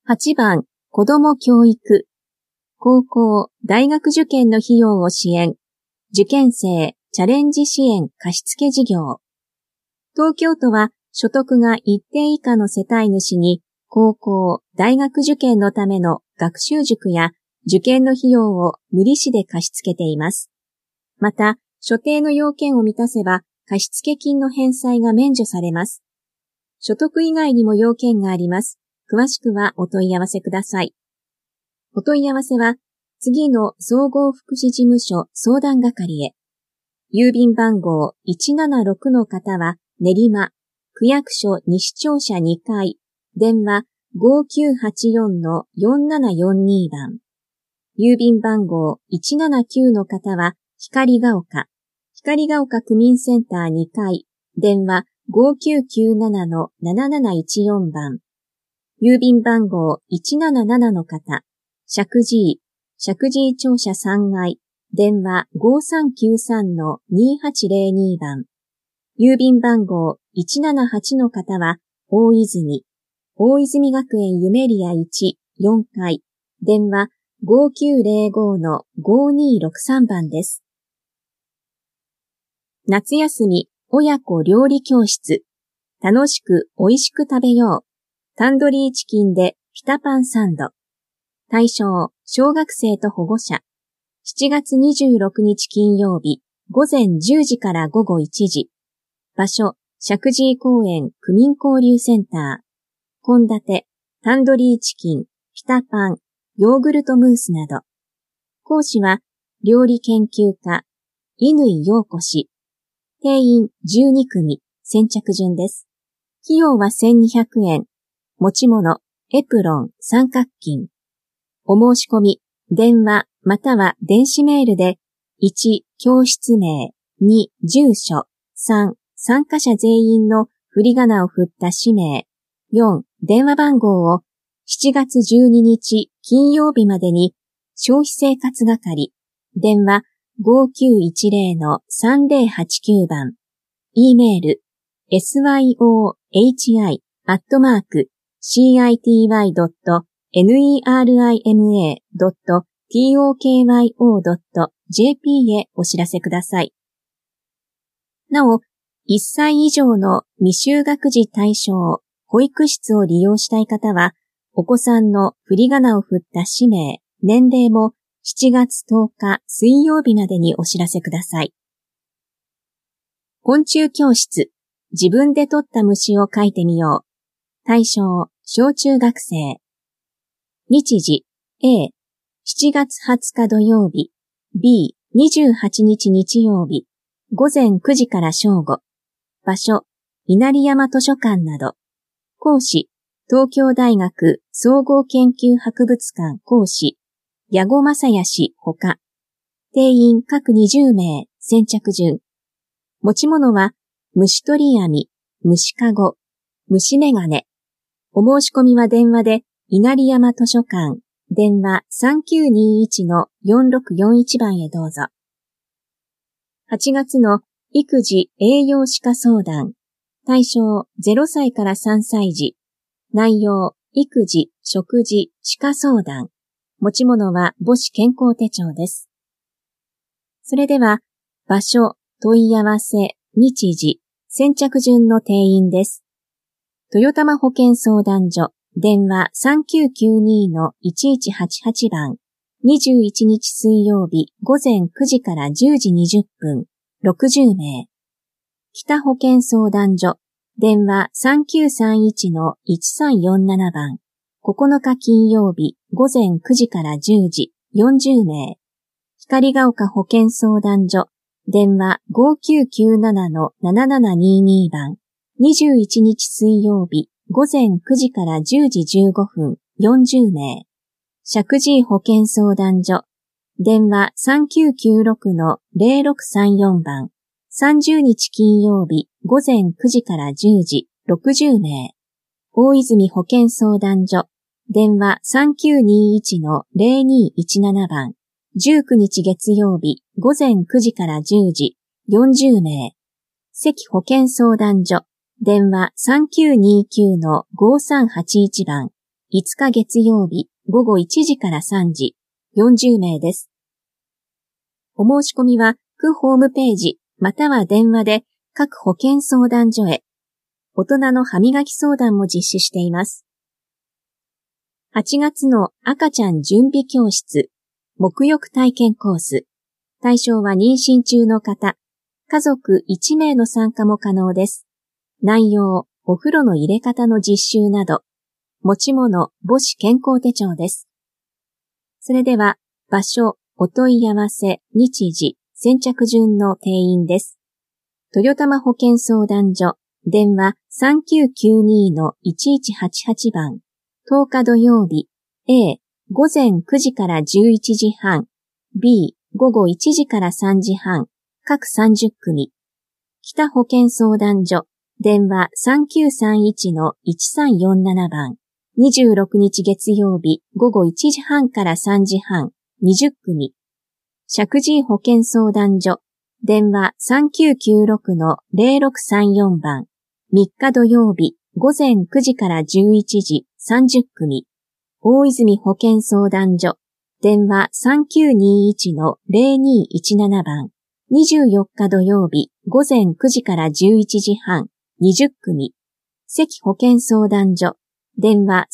8番、子ども教育。高校、大学受験の費用を支援。受験生、チャレンジ支援貸付事業。東京都は所得が一定以下の世帯主に、高校、大学受験のための学習塾や受験の費用を無利子で貸し付けています。また、所定の要件を満たせば、貸付金の返済が免除されます。所得以外にも要件があります。詳しくはお問い合わせください。お問い合わせは、次の総合福祉事務所相談係へ。郵便番号176の方は練馬、区役所西庁舎2階、電話5984-4742番。郵便番号179の方は光が丘、光が丘区民センター2階、電話5997-7714番。郵便番号177の方、石神井庁舎3階、電話5393-2802番。郵便番号178の方は、大泉学園ゆめりや1、4階、電話5905-5263番です。夏休み、親子料理教室。楽しく美味しく食べよう。タンドリーチキンでピタパンサンド。対象、小学生と保護者。7月26日金曜日、午前10時から午後1時。場所、石神井公園区民交流センター。献立、タンドリーチキン、ピタパン、ヨーグルトムースなど。講師は、料理研究家、乾陽子氏。定員12組、先着順です。費用は1200円。持ち物、エプロン、三角巾。お申し込み、電話または電子メールで、1、教室名、2、住所、3、参加者全員の振り仮名を振った氏名、4、電話番号を7月12日金曜日までに消費生活係、電話5910-3089番、E メール、syohi.city.nerima.tokyo.jp へお知らせください。なお、1歳以上の未就学児対象保育室を利用したい方は、お子さんの振り仮名を振った氏名、年齢も7月10日水曜日までにお知らせください。昆虫教室、自分で取った虫を書いてみよう。対象、小中学生。日時、A、7月20日土曜日、B、28日日曜日、午前9時から正午。場所、稲荷山図書館など。講師、東京大学総合研究博物館講師、矢後正也氏ほか。定員各20名、先着順。持ち物は、虫取り網、虫かご、虫眼鏡。お申し込みは電話で、稲荷山図書館、電話3921-4641番へどうぞ。8月の育児栄養歯科相談。対象0歳から3歳児。内容、育児、食事、歯科相談。持ち物は母子健康手帳です。それでは、場所、問い合わせ、日時、先着順の定員です。豊玉保健相談所、電話3992-1188番、21日水曜日午前9時から10時20分、60名。北保健相談所、電話3931-1347番、9日金曜日午前9時から10時、40名。光が丘保健相談所、電話5997-7722番、21日水曜日午前9時から10時15分、40名。石神井保健相談所、電話3996-0634番、30日金曜日午前9時から10時、60名。大泉保健相談所、電話3921-0217番、19日月曜日午前9時から10時、40名。関保健相談所、電話3929-5381番、 5日月曜日午後1時から3時、40名です。お申し込みは区ホームページまたは電話で各保健相談所へ。大人の歯磨き相談も実施しています。8月の赤ちゃん準備教室、沐浴体験コース。対象は妊娠中の方、家族1名の参加も可能です。内容、お風呂の入れ方の実習など、持ち物、母子健康手帳です。それでは、場所、お問い合わせ、日時、先着順の定員です。豊玉保健相談所、電話 3992-1188 番、10日土曜日、A、午前9時から11時半、B、午後1時から3時半、各30組。北保健相談所、電話 3931-1347 番、26日月曜日、午後1時半から3時半、20組。石神井保健相談所、電話 3996-0634 番、3日土曜日、午前9時から11時、30組。大泉保健相談所、電話 3921-0217 番、24日土曜日、午前9時から11時半、20組。関保健相談所、電話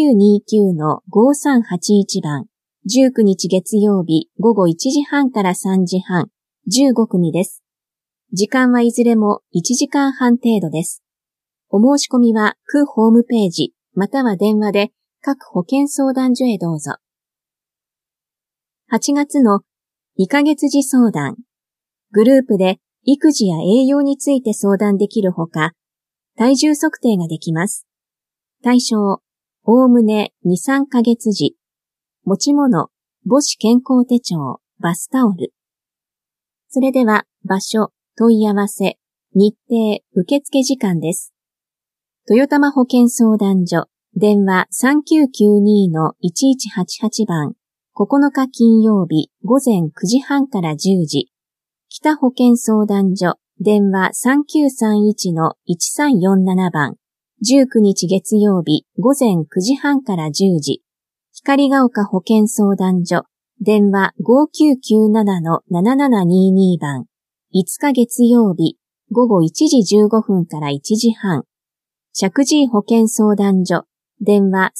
3929-5381 番、19日月曜日、午後1時半から3時半、15組です。時間はいずれも1時間半程度です。お申し込みは区ホームページ、または電話で各保健相談所へどうぞ。8月の2ヶ月児相談。グループで育児や栄養について相談できるほか、体重測定ができます。対象、おおむね2、3ヶ月時。持ち物、母子健康手帳、バスタオル。それでは、場所、問い合わせ、日程、受付時間です。豊玉保健相談所、電話 3992-1188 番、9日金曜日、午前9時半から10時。北保健相談所、電話 3931-1347 番、19日月曜日、午前9時半から10時。光が丘保健相談所、電話 5997-7722 番、5日月曜日、午後1時15分から1時半。石神井保健相談所、電話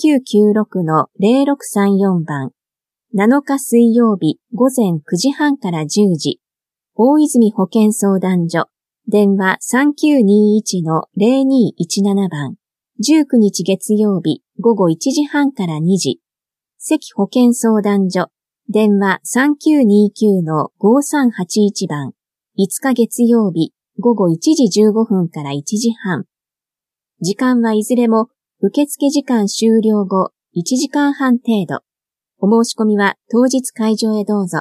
3996-0634 番、7日水曜日、午前9時半から10時。大泉保健相談所、電話 3921-0217 番、19日月曜日、午後1時半から2時。関保健相談所、電話 3929-5381 番、5日月曜日、午後1時15分から1時半。時間はいずれも受付時間終了後1時間半程度。お申し込みは当日会場へどうぞ。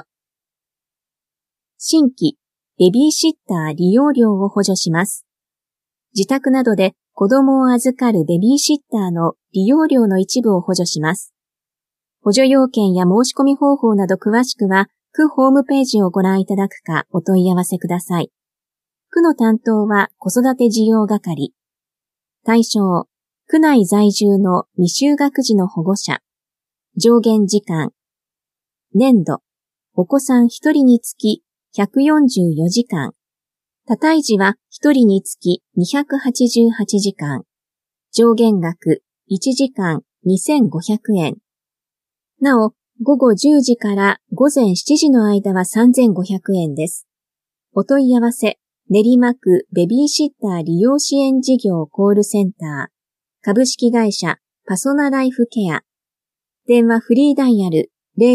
新規、ベビーシッター利用料を補助します。自宅などで子供を預かるベビーシッターの利用料の一部を補助します。補助要件や申し込み方法など詳しくは、区ホームページをご覧いただくかお問い合わせください。区の担当は子育て事業係。対象、区内在住の未就学児の保護者。上限時間。年度、お子さん1人につき144時間。多胎児は1人につき288時間。上限額1時間2500円。なお、午後10時から午前7時の間は3500円です。お問い合わせ、練馬区ベビーシッター利用支援事業コールセンター、株式会社パソナライフケア。電話フリーダイヤル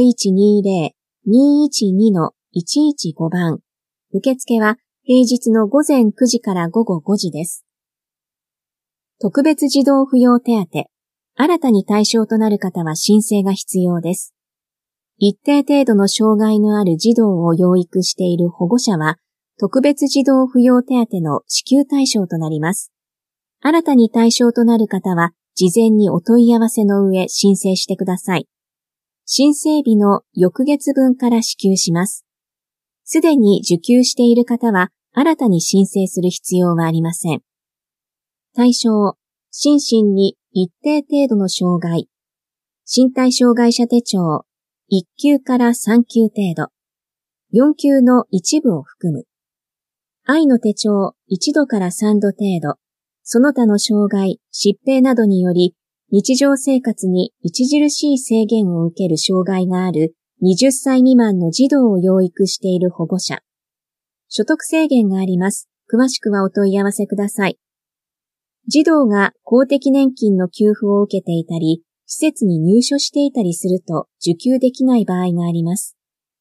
0120-212-115 番。受付は平日の午前9時から午後5時です。特別児童扶養手当。新たに対象となる方は申請が必要です。一定程度の障害のある児童を養育している保護者は、特別児童扶養手当の支給対象となります。新たに対象となる方は、事前にお問い合わせの上申請してください。申請日の翌月分から支給します。すでに受給している方は、新たに申請する必要はありません。対象、心身に一定程度の障害、身体障害者手帳1級から3級程度、4級の一部を含む。愛の手帳1度から3度程度、その他の障害、疾病などにより日常生活に著しい制限を受ける障害がある20歳未満の児童を養育している保護者。所得制限があります。詳しくはお問い合わせください。児童が公的年金の給付を受けていたり、施設に入所していたりすると受給できない場合があります。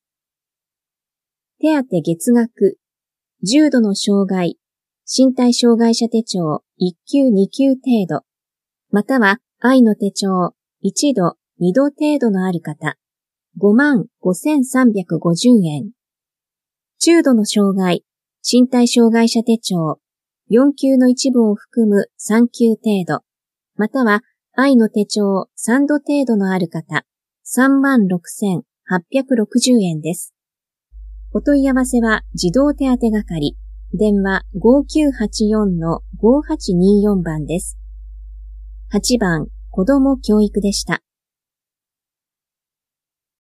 手当月額、重度の障害、身体障害者手帳1級2級程度、または愛の手帳1度2度程度のある方、55,350円。中度の障害、身体障害者手帳4級の一部を含む3級程度、または愛の手帳3度程度のある方、36,860円です。お問い合わせは児童手当係、電話 5984-5824 番です。8番、子ども教育でした。